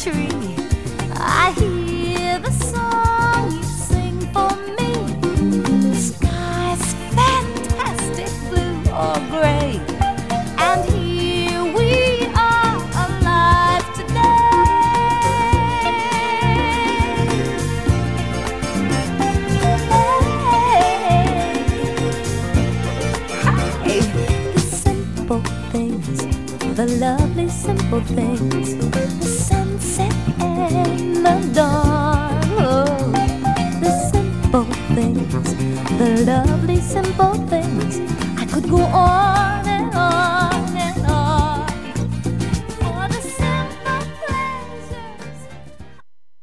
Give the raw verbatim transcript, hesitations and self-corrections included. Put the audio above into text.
tree. I hear the song you sing for me. The sky's fantastic blue or gray, and here we are alive today. Hey, the simple things, the lovely simple things, the sunset and the dawn. Oh, the simple things, the lovely simple things. I could go on